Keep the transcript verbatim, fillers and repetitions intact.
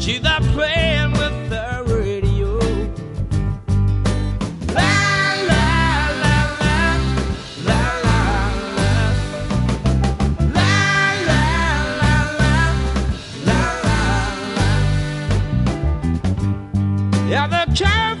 She's not playing with the radio. La la la la, la la la, la la la la, la la la. Yeah, the child.